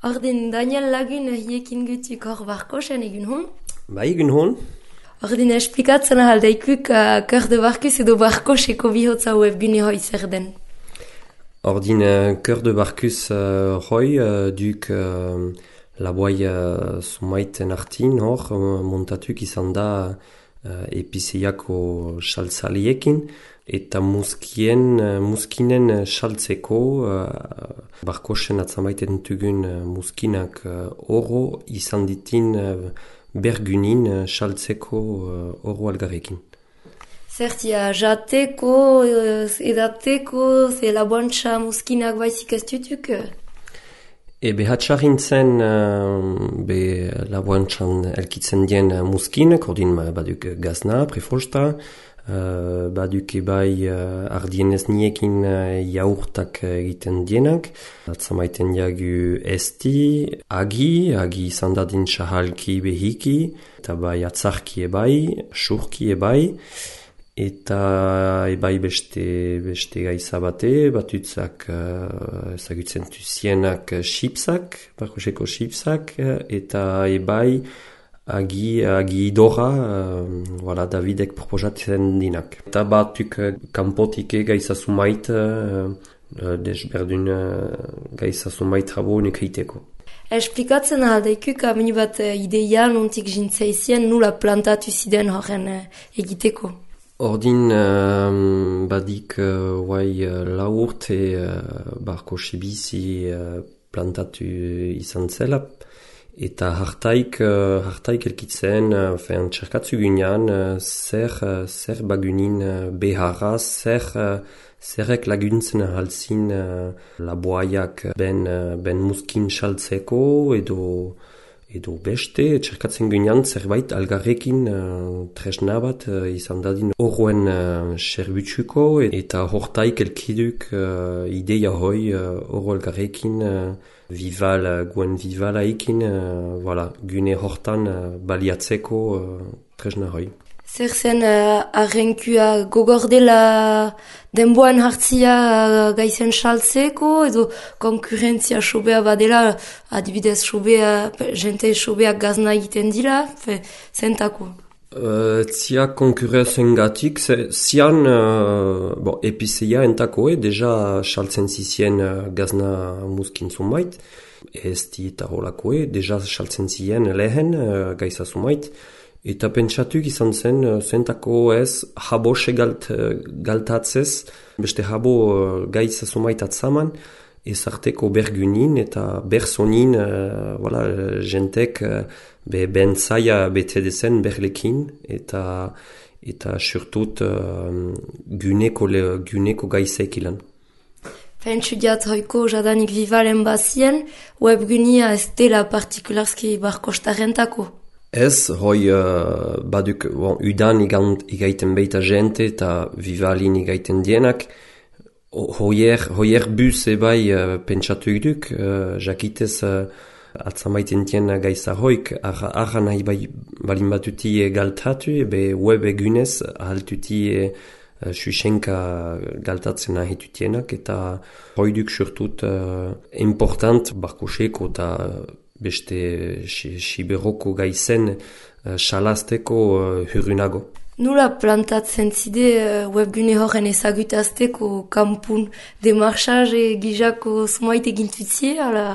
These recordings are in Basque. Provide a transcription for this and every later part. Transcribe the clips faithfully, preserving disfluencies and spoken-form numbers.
Ordin Daniel Lagun hiekin gutuk hor barkosen egun hon? Ba, egun hon. Ordin esplikatzen ahaldaikuk uh, Cœur de Barkus edo barkoseko bihotza webgune hoi zer den. Ordin uh, Cœur de Barkus uh, hoi uh, duk uh, laboai uh, sumaiten artin hor uh, montatuk izan da uh, epizeiako saltzaliekin eta muskien, uh, muskinen saltzeko uh, barkosen atzamaiten tugun uh, muskinak uh, oro izan ditin uh, bergunin uh, saltzeko uh, oro algarrekin. Zertia, jateko, edateko, ze laboantxa muskinak baizik ez tutuk? E behatxarintzen uh, be laboantxan elkitzen dien muskinak, ordin baduk gazna, prefosta, uh, baduk ebai uh, ardienez niekin uh, jaurtak egiten dienak, atzamaiten jagu esti, agi, agi izandadin sahalki behiki, eta bai atzarki ebai, surki ebai, eta ebai beste, beste gaiza bate, batutzak uh, ezagutzen tuzienak xipsak, barkoseko xipsak, eta ebai agi, agi idora, uh, voilà, Davidek proposatzen dinak. Eta batuk uh, kanpotik gaiza sumait, uh, desberdun uh, gaiza sumait rabo unik eiteko. Esplikatzen ahaldaikuk amini bat uh, ideia nontik jintzaizien nula plantatu ziden horren uh, egiteko. Ordin uh, badik uh, guai uh, lau urte uh, barko sibizi uh, plantatu izan zela eta hartaik, uh, hartaik elkitzen uh, fean txerkatzu gunean uh, zer, uh, zer bagunin uh, beharra, zer, uh, zerrek laguntzen halzin uh, laboaiak ben, uh, ben muskin saltzeko edo edo beste, txerkatzen gunean zerbait algarrekin uh, tresna bat uh, izan dadin horren uh, serbutsuko eta hortaik elkiduk uh, ideia hoi horro uh, algarrekin uh, vival, uh, guen vivalaikin uh, voilà, gune hortan uh, baliatzeko uh, tresna hoi. Zer zen uh, arrenkua gogordela denboan hartzia uh, gaizen saltzeko edo konkurrentzia sobea badela, adibidez sobea, jente sobea gazna egiten dira, fe, zentako? Uh, zia konkurrenzen gatik, zian uh, bon, epizeia entako, eh, deja saltzen zizien uh, gazna muskin zumait, ez di eta holako, eh, deja saltzen zien lehen uh, gaiza zumait, eta pentsatuk izan zen, zentako ez, habose galt, galtatzez, beste habo gaitza sumait atzaman, ezarteko bergunin eta bersonin, uh, voilà, jentek be bentzaia bete dezen berlekin, eta eta surtut uh, guneko, guneko gaizek ilan. Pentsu diat hoiko jadanik vivalen bazien, webgunia ez dela partikularski barkostarentako. Ez, hoi uh, baduk bon, udan igant, igaiten beita jente eta vivalin igaiten dienak. Hoier, hoier bus ebai uh, pentsatuk duk, uh, jakitez uh, atzamaiten tien gaiza hoik, arra, arra nahi bai, balin batuti galtatu, ebe web egunez ahaltuti uh, susenka galtatzen ahitutienak, eta hoi duk surtut uh, important barkoseko eta beste siberoko gaizen salazteko uh, hurrunago. Nula plantatzen zide uh, webgune horren ezagutazteko kampun demarchage gizako sumaite gintutzie, ala?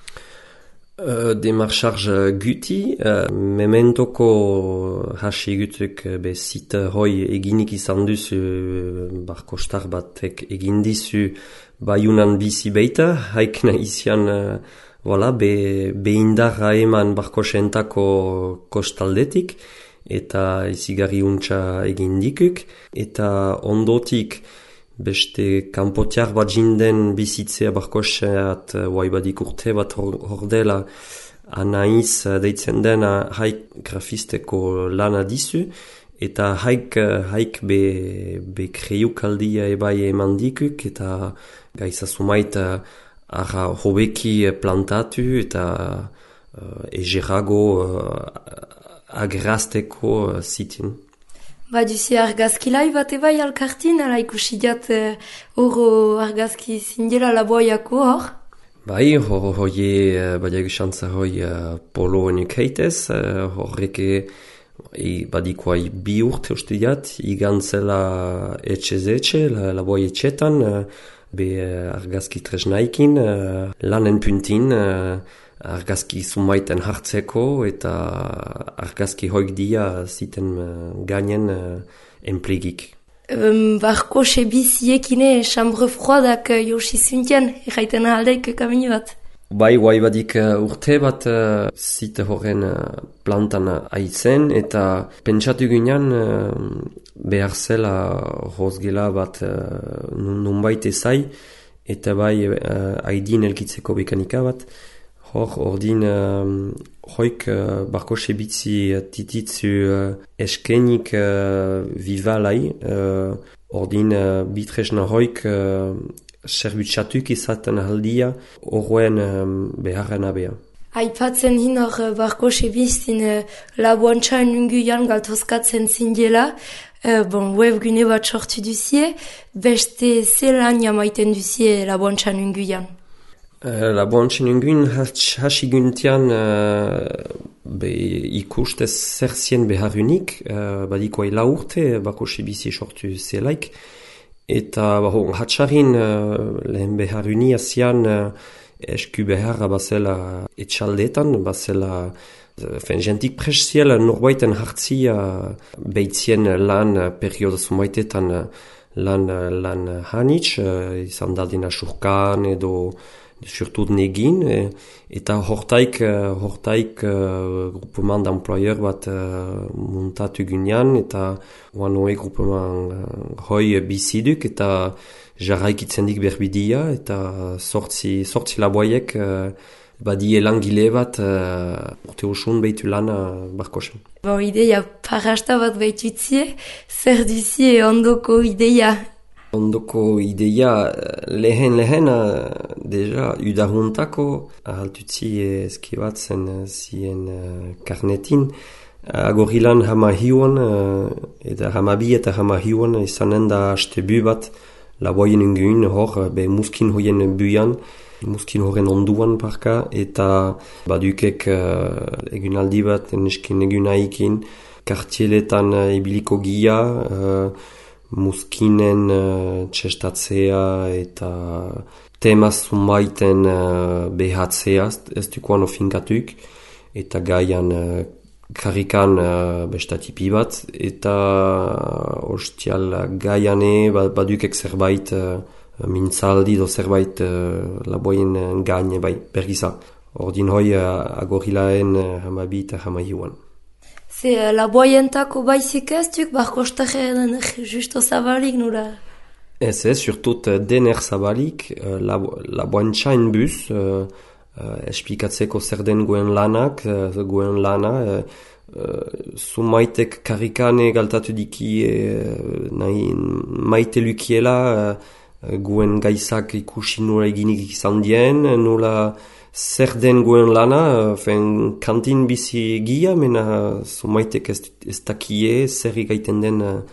Uh, demarchage guti, uh, mementoko hasi gutuk be site hoi eginik izan duzu uh, barkostar batek egin dizu baiunan bizi beita, haik nahizian uh, Voilà, be, behindarra eman barkosentako kostaldetik eta izigarri untxa egin dikuk, eta ondotik beste kanpotiar bat jinden bizitzea barkoseat waibadik urte bat hordela anaiz deitzen dena haik grafisteko lana dizu, eta haik, haik be, be kreiukaldia ebai eman dikuk, eta gaiza sumait Arra hobeki plantatu eta uh, egerago uh, agrazteko uh, zitin. Baduzi argazkilai bat ebai alkartin, ala ikusi diat uh, oro argazki zindela laboaiako hor? Bai, hor hoie, badiak xantza hoi uh, polo enukeitez, uh, horrek e, badikoai bi urte uste diat, igantzela etxez etxe, la, la boi etxetan, uh, be uh, argazki tresnaikin, uh, lanen puntin, uh, argazki sumaiten hartzeko, eta argazki hoik dia ziten uh, gainen uh, enplegik. Um, barko sebiziekine chambre froidak uh, josi zuntian, erraiten ahaldeik kamini bat. Bai, guai badik uh, urte bat uh, zite horren uh, plantan aitzen, eta pentsatu ginean uh, behar zela hozgela bat uh, nunbait ezai, eta bai uh, haidin elkitzeko bekanika bat. Hor, ordin, uh, hoik uh, barko sebitzi uh, tititzu uh, eskenik uh, vivalai, uh, ordin uh, bitresna hoik uh, serbutsatuk izaten aldia horren um, beharren abea. Aipatzen hin hor barko sebiztin uh, laboantxan unguian galtozkatzen zindela, uh, bon, webgune bat sortu duzie, beste zelan jamaiten duzie laboantxan unguian. Uh, la boantxen unguin hasi guntian uh, be ikustez zer zien beharunik, uh, badikoai la urte bako sebizi sortu zelaik, eta baho, hatxarin uh, lehen beharuni asian uh, esku beharra bazela etxaldetan, bazela uh, jentik presiel norbaiten hartzia uh, beitzien lan uh, perioda sumaitetan uh, lan, uh, lan hanitz, uh, izan dadina surkan edo surtout negin, e, eta hortaik, hortaik uh, grupement d'employeur bat uh, montatu gunean, eta oan hoe grupement uh, hoi biziduk, eta jarraikitzen dik berbidia, eta sortzi, sortzi laboiek uh, badie langile bat uh, urte usun behitu lana barkosen. Bon, ideia parasta bat behitutzie, zer duzie ondoko ideia? Ondoko ideia lehen lehen deja udaruntako ahaltutzi eskibatzen zien uh, karnetin agorilan hama hiuan uh, eta hama bi eta hama hiuan izanen da astebu bat laboien unguin hor be muskin hoien buian muskin horren onduan parka eta badukek uh, egunaldi bat nesken egunaikin kartieletan uh, ibiliko gia uh, muskinen uh, txestatzea eta temaz zumaiten uh, behatzea, ez dukoan ofinkatuk, eta gaian uh, karikan uh, bestatipi bat, eta uh, ostial gaiane badukek zerbait uh, mintzaldi do zerbait uh, laboien uh, gaine bai, bergiza. Ordin hoi uh, agorilaen uh, hamabi eta hamahiuan. Ze uh, laboientako baizik ez duk, barko ostajeren justo zabalik nura? Ez ez, surtut dener zabalik, uh, laboantxain bus, uh, uh, esplikatzeko zer den goen lanak, uh, goen lana, uh, uh, sumaitek karikane galtatu diki uh, nahi maite lukiela, uh, goen gaizak ikusi nura eginik izan dien, nula zer den goen lana, fen kantin bizi gia, mena sumaitek ez, ez dakie zer igaiten den uh,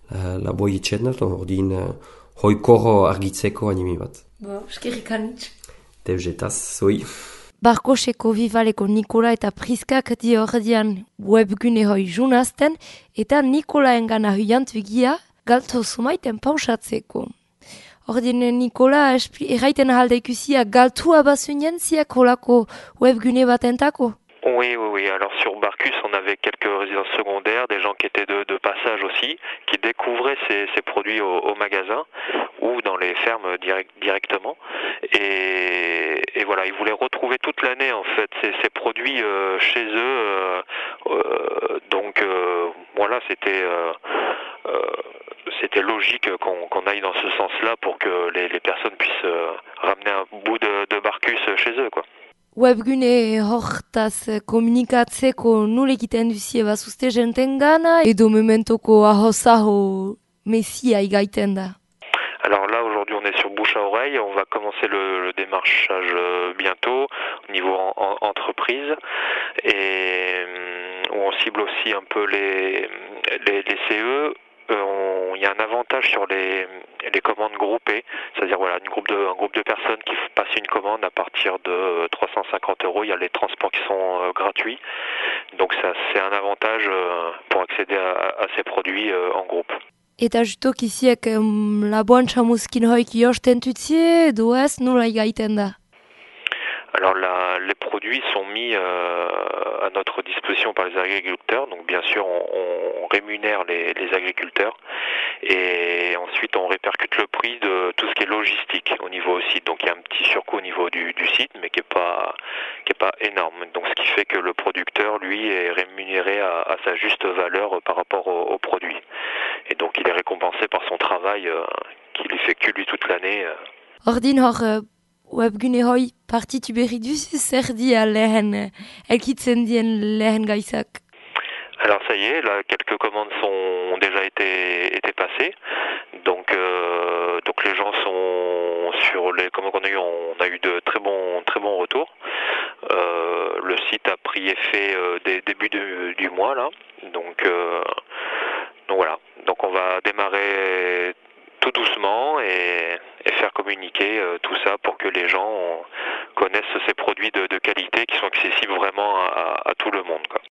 la boi etxetan, ordin uh, hoikoro argitzeko animi bat. Bo, eskerrik anitz. Deuzetaz, zoi. Barkoseko Vivaleko Nikola eta Priskak di ordian webgune hoi junazten, eta Nikolaen gana huiantu gia galto sumaiten pausatzeko. Ordin Nikola erraiten ahalda ikusia galtua basunien ziak holako webgune batentako? Oui, oui, oui. Alors sur Barkus, on avait quelques résidences secondaires, des gens qui étaient de, de passage aussi, qui découvraient ces, ces produits au, au magasin ou dans les fermes direct, directement. Et, et voilà, ils voulaient retrouver toute l'année en fait ces, ces produits euh, chez eux. Euh, euh, donc euh, voilà, c'était euh, euh, c'était logique qu'on, qu'on aille dans ce sens-là pour que les, les personnes puissent euh, ramener un bout de, de Barkus chez eux, quoi. Webgune hortaz komunikatzeko nule egiten duzie bazuzte jenten gana, edo mementoko ahosaho mesia igaiten da? Alors là, aujourd'hui, on est sur bouche à oreille. On va commencer le, le démarchage euh, bientôt au niveau en, en, entreprise. Et euh, on cible aussi un peu les, les, les C E. Il euh, y a a un avantage sur les, les commandes groupées, c'est-à-dire voilà, une groupe de, un groupe de personnes qui passent une commande à partir de trois cent cinquante euros, il y a les transports qui sont euh, gratuits, donc ça, c'est un avantage euh, pour accéder à, à ces produits euh, en groupe. Eta justo kiziek um, laboantxa muskin hoik josten tutzie, edo ez nola igaiten da? Alors la, les produits sont mis euh, à notre disposition par les agriculteurs, donc bien sûr on, on rémunère les, les agriculteurs et ensuite on répercute le prix de tout ce qui est logistique au niveau au site. Donc il y a un petit surcoût au niveau du, du site mais qui est pas qui est pas énorme. Donc ce qui fait que le producteur lui est rémunéré à, à sa juste valeur par rapport au, au produit. Et donc il est récompensé par son travail euh, qu'il effectue lui toute l'année. Euh. Ordin hor uh, webgune hoi partitu berri duzu zer dia lehen uh, elkitzen dien lehen gaizak? Alors ça y est, là quelques commandes sont ont déjà été été passées. Donc euh, donc les gens sont sur les commandes qu'on a eu, on a eu de très bons très bons retours. Euh, le site a pris effet euh, dès début de, du mois là. Donc euh, donc voilà. Donc on va démarrer tout doucement et, et faire communiquer euh, tout ça pour que les gens connaissent ces produits de, de qualité qui sont accessibles vraiment à, à tout le monde, quoi.